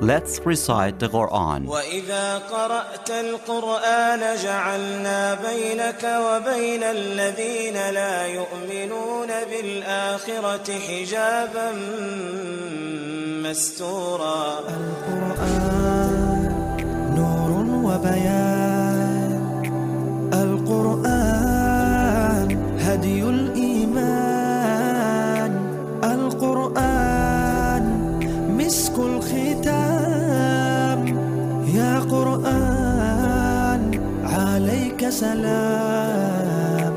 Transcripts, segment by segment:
Let's recite the Quran. وَإِذَا قَرَأْتَ الْقُرْآنَ جَعَلْنَا بَيْنَكَ وَبَيْنَ الَّذِينَ لَا يُؤْمِنُونَ بِالْآخِرَةِ حِجَابًا مَسْتُورًا. القرآن نور وبيان، القرآن هدي الإيمان، القرآن مسك الختام، يا قرآن عليك سلام.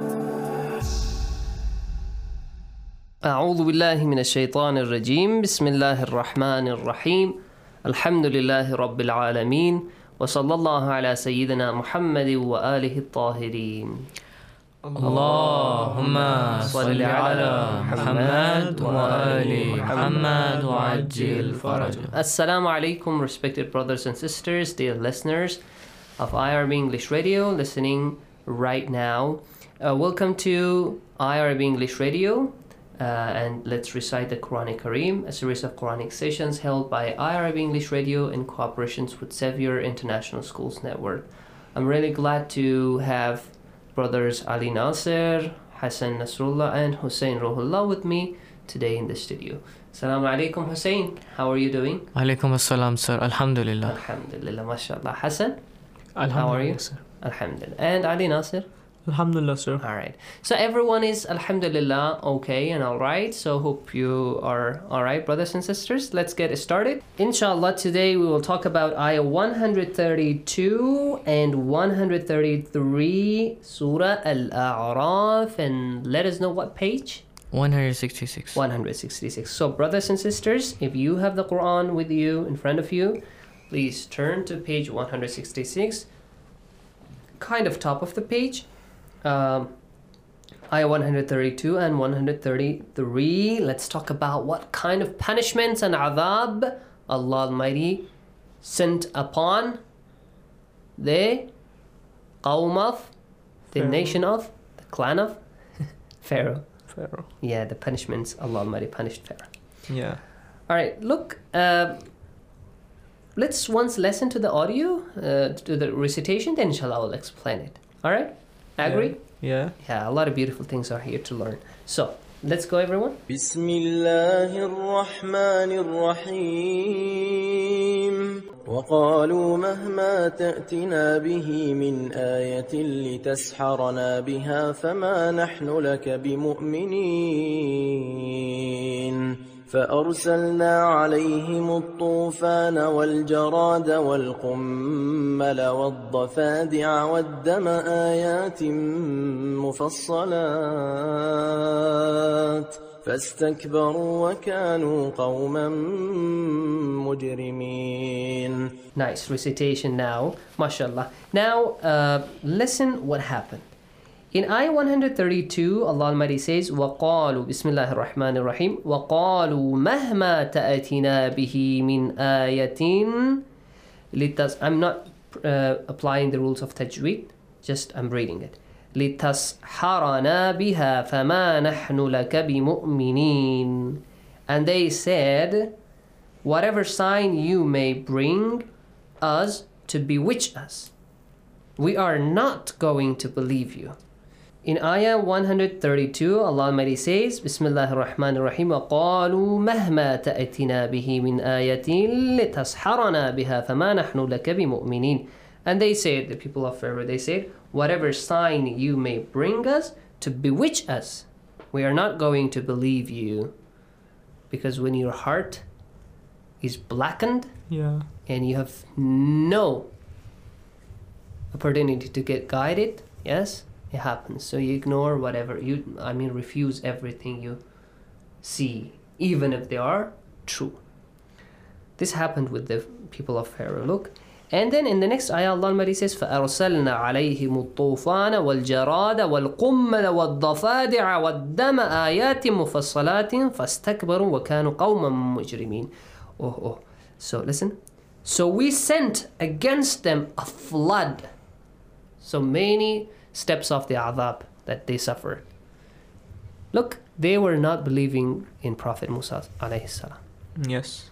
أعوذ بالله من الشيطان الرجيم. بسم الله الرحمن الرحيم. الحمد لله رب العالمين، وصلى الله على سيدنا محمد وآله الطاهرين. اللهم صل على محمد وآل محمد وعجل فرجه. Assalamu alaikum, respected brothers and sisters, dear listeners of IRB English Radio, listening right now. Welcome to IRB English Radio, and let's recite the Quran Kareem, a series of Quranic sessions held by IRB English Radio in cooperation with Xavier International Schools Network. I'm really glad to have brothers Ali Nasir, Hassan Nasrullah, and Hussein Ruhullah with me today in the studio. Assalamu alaikum, Hussein. How are you doing? Alaikum assalam, sir. Alhamdulillah. Alhamdulillah, mashallah. Hassan, how are you? Alhamdulillah, sir. Alhamdulillah. And Ali Nasir? Alhamdulillah, sir. All right. So everyone is alhamdulillah okay and all right. So hope you are all right, brothers and sisters. Let's get started. Inshallah, today we will talk about ayah 132 and 133, Surah Al-A'raf. And let us know what page? 166. 166. So brothers and sisters, if you have the Quran with you, in front of you, please turn to page 166, kind of top of the page. Ayah 132 and 133. Let's talk about what kind of punishments and adhab Allah Almighty sent upon the qawm of, the nation of, the clan of Pharaoh. Yeah, the punishments Allah Almighty punished Pharaoh. Yeah. All right, look, let's once listen to the audio, to the recitation, then inshallah I'll explain it. All right? Agree? Yeah. Yeah, a lot of beautiful things are here to learn. So, let's go everyone. بسم الله الرحمن الرحيم. وقالوا مهما تأتنا به من آية لتسحرنا بها فما نحن لك بمؤمنين. فأرسلنا عليهم الطوفان والجراد والقمل والضفادع والدم آيات مفصلات فاستكبروا وكانوا قوما مجرمين. Nice recitation now, mashallah. Now, listen what happened. In ayah 132, Allah Almighty says, وَقَالُوا بسم الله الرحمن الرحيم وَقَالُوا مَهْمَا تَأْتِنَا بِهِ مِنْ آيَةٍ. I'm not applying the rules of tajweed, just I'm reading it. لِتَسْحَرَنَا بِهَا فَمَا نَحْنُ لَكَ بِمُؤْمِنِينَ. And they said, whatever sign you may bring us to bewitch us, we are not going to believe you. In ayah 132, Allah Almighty says, Bismillahir Rahmanir Rahim, وَقَالُوا مَهْمَا تَأْتِنَا بِهِ مِنْ آيَةٍ لِتَسْحَرَنَا بِهَا فَمَا نَحْنُ لَكَ بِمُؤْمِنِينَ. And they said, the people of Pharaoh, they said, whatever sign you may bring us to bewitch us, we are not going to believe you. Because when your heart is blackened, Yeah. and you have no opportunity to get guided, yes, it happens. So you ignore whatever refuse everything you see, even if they are true. This happened with the people of Pharaoh. Look, and then in the next ayah, Allah Almighty says, فَأَرْسَلْنَا عَلَيْهِمُ الطُّوفَانَ وَالْجَرَادَ وَالْقُمَّلَ وَالضَّفَادِعَ وَالدَّمَ آيَاتٍ مُفَصَّلَاتٍ فَاسْتَكْبَرُوا وَكَانُوا قَوْمًا مُجْرِمِينَ. So listen. So we sent against them a flood. So many steps of the adhab that they suffered. Look, they were not believing in Prophet Musa alayhi salam. Yes.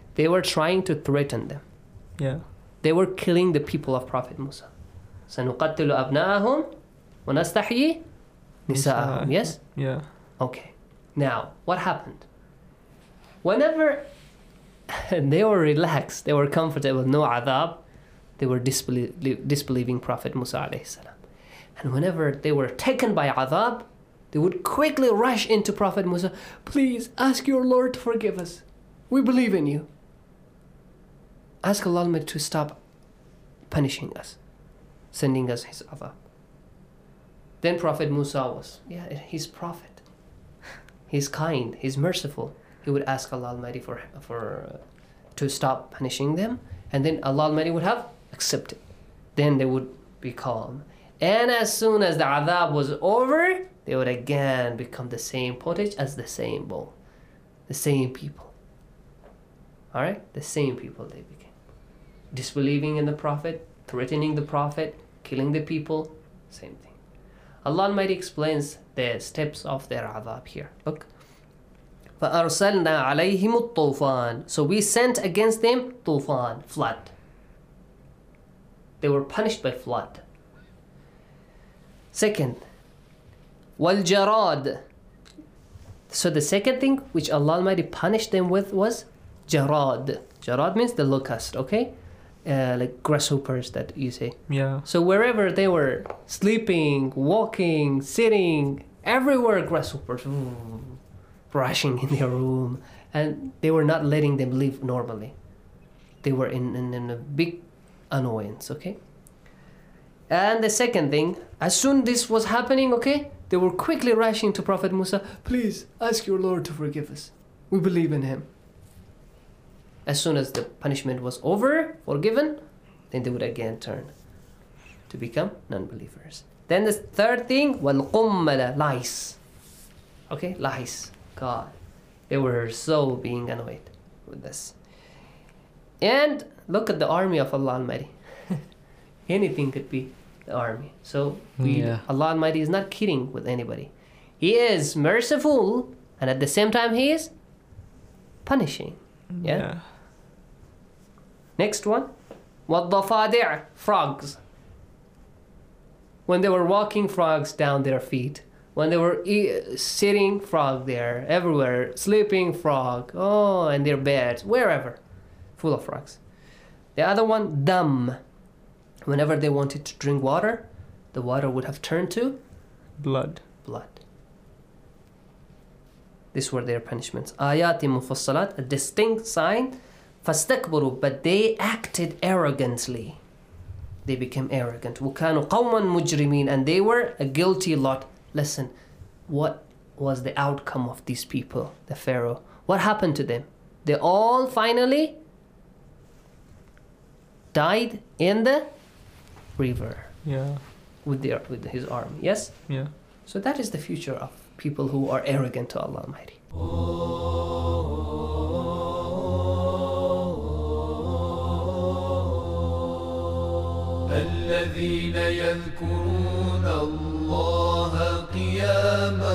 They were trying to threaten them. Yeah. They were killing the people of Prophet Musa. سَنُقَتِّلُ أَبْنَاءَهُمْ وَنَسْتَحْيِي نِسَاءَهُم. Yes? Yeah. Okay. Now, what happened? Whenever they were relaxed, they were comfortable, no adhab, they were disbelieving Prophet Musa alayhi salam. And whenever they were taken by adhab, they would quickly rush into Prophet Musa. Please, ask your Lord to forgive us. We believe in you. Ask Allah to stop punishing us, sending us his adhab. Then Prophet Musa was, he's prophet. He's kind, he's merciful. He would ask Allah Almighty to stop punishing them, and then Allah Almighty would have accepted. Then they would be calm. And as soon as the adhab was over, they would again become the same pottage as the same bowl. The same people. Alright? The same people they became. Disbelieving in the Prophet, threatening the Prophet, killing the people, same thing. Allah Almighty explains the steps of their adhab here. Look. فَأَرْسَلْنَا عَلَيْهِمُ الطُّوفَانِ. So we sent against them tufan, flood. They were punished by flood. Second, وَالْجَرَادِ. So the second thing which Allah Almighty punished them with was jarad. Jarad means the locust, okay? Like grasshoppers that you say. Yeah. So wherever they were sleeping, walking, sitting, everywhere grasshoppers rushing in their room, and they were not letting them live normally. They were in a big annoyance, okay? And the second thing, as soon this was happening, okay, they were quickly rushing to Prophet Musa. Please, ask your Lord to forgive us. We believe in him. As soon as the punishment was over, forgiven, then they would again turn to become non-believers. Then the third thing, وَالْقُمَّلَ, lice. Okay, lice. God, they were so being annoyed with this. And look at the army of Allah Almighty. Anything could be the army. So Allah Almighty is not kidding with anybody. He is merciful, and at the same time He is punishing. Yeah. Next one, وَالضَّفَادِعِ, frogs. When they were walking, frogs down their feet. When they were sitting, frog there. Everywhere, sleeping, frog. Oh, and their beds, wherever, full of frogs. The other one, dam. Whenever they wanted to drink water, the water would have turned to blood. These were their punishments. Ayati mufassalat, a distinct sign. Fastakbaru, but they acted arrogantly. They became arrogant. وَكَانُوا قَوْمًا مُجْرِمِينَ, and they were a guilty lot. Listen, what was the outcome of these people, the Pharaoh? What happened to them? They all finally died in the river. Yeah. With his army. Yes? Yeah. So that is the future of people who are arrogant to Allah Almighty. الذين يذكرون الله قياما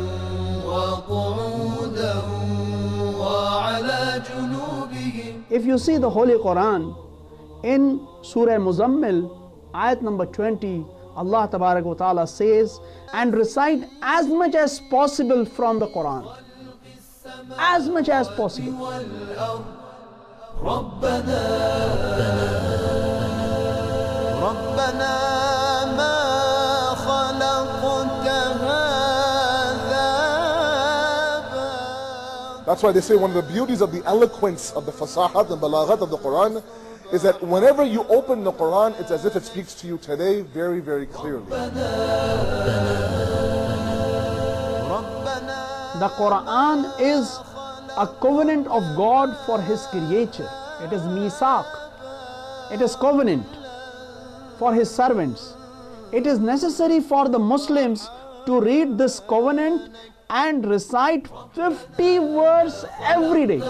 وقعودا وعلى جنوبهم. If you see the Holy Quran, in Surah Muzammil, ayat number 20, Allah Tabarak wa Ta'ala says, and recite as much as possible from the Quran. As much as possible. That's why they say one of the beauties of the eloquence of the fasahat and balaghat of the Quran is that whenever you open the Quran, it's as if it speaks to you today very, very clearly. The Quran is a covenant of God for His creature. It is misaq. It is covenant for His servants. It is necessary for the Muslims to read this covenant and recite 50 verses every day.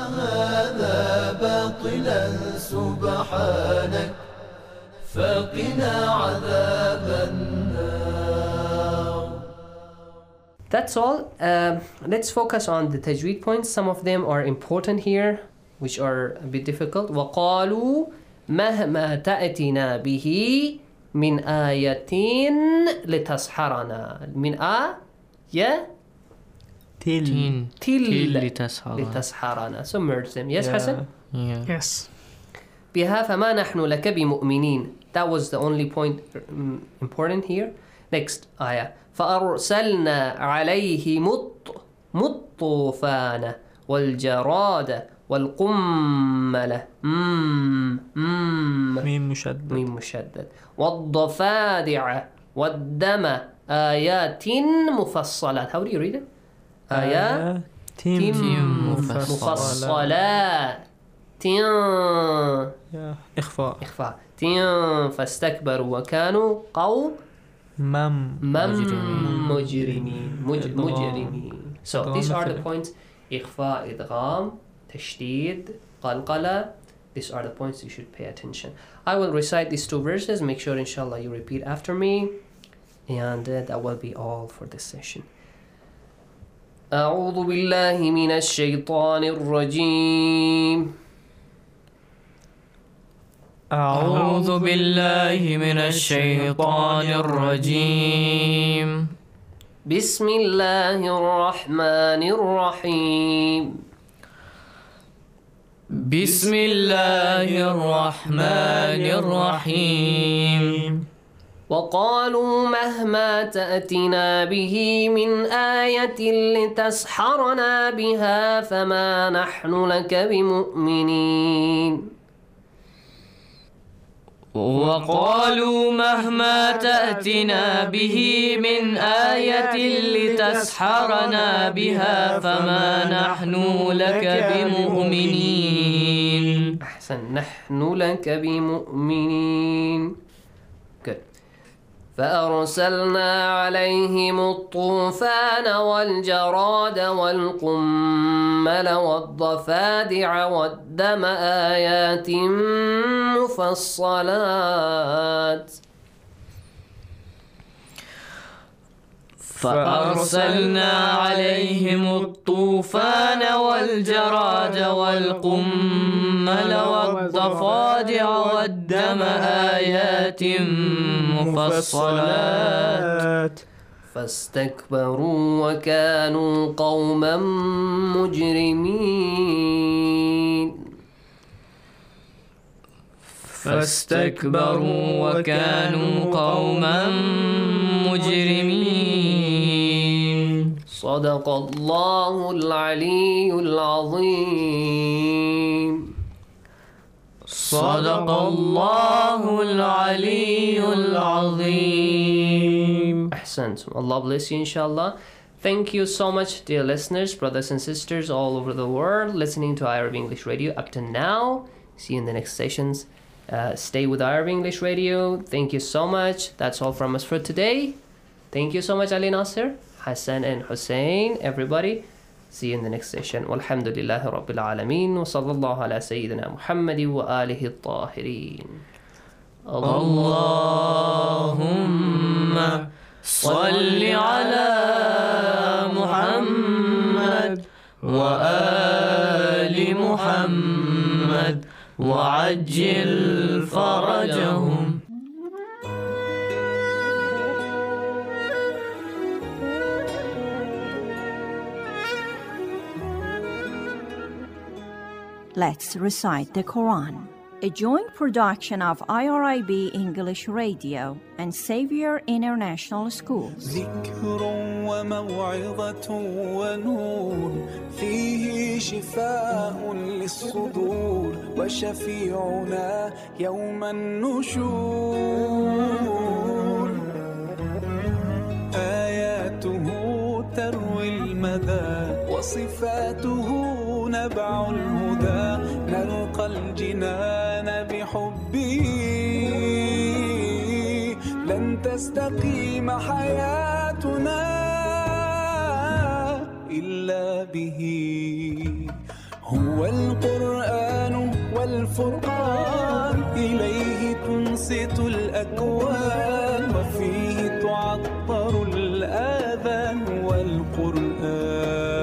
That's all. Let's focus on the tajweed points. Some of them are important here. which are a bit difficult. وقالوا مهما تأتنا به من آية لتسحرنا. من آية تل لتسحرنا. So merge them. Yes, Hassan? Yeah. Yes. بها فما نحن لك بمؤمنين. That was the only point important here. Next آية. فأرسلنا عليهم الطوفان والجراد والقمل ميم مشدد والضفادع والدم آيات مفصلات. How do you read it? آيات مفصلات. إخفاء. فاستكبروا وكانوا قوم مجرمين. So these are the points. إخفاء, إدغام, تشديد, قلقلة. These are the points you should pay attention. I will recite these two verses. Make sure inshallah you repeat after me. And that will be all for this session. أعوذ بالله من الشيطان الرجيم. أعوذ بالله من الشيطان الرجيم. بسم الله الرحمن الرحيم. بسم الله الرحمن الرحيم. وقالوا مهما تأتنا به من آية لتسحرنا بها فما نحن لك بمؤمنين. وقالوا مهما تأتنا به من آية لتسحرنا بها فما نحن لك بمؤمنين. أحسن. نحن لك بمؤمنين. Good. فأرسلنا عليهم الطوفان والجراد والقمل والضفادع والدم آيات مفصلات. فأرسلنا عليهم الطوفان والجراد والقمل والضفادع والدم آيات مفصلات. فاستكبروا وكانوا قوما مجرمين. فاستكبروا وكانوا قوما مجرمين. صدق الله العلي العظيم. صدق الله العلي العظيم. أحسنتم. Allah bless you inshallah. Thank you so much, dear listeners, brothers and sisters all over the world listening to Arab English Radio up to now. See you in the next sessions. Stay with Arab English Radio. Thank you so much. That's all from us for today. Thank you so much, Ali Nasser, Hassan and Hussein, everybody. See you in the next session. Walhamdulillahi Rabbil Alameen. Wa sallallahu ala Sayyidina Muhammadi wa alihi al-Tahirin. Allahumma salli ala Muhammad wa ali Muhammad وعجل فرجهم. Let's recite the Quran, a joint production of IRIB English Radio and Xavier International Schools. ذكر وموعظة ونور فيه شفاء للصدور وشفيعنا يوم النشور آياته تروي المدى وصفاته نبع الهدى نلقى الجنان بحبه لن تستقيم حياتنا إلا به هو القرآن والفرقان إليه تنصت الأكوان وفيه تعطر الآذان والقرآن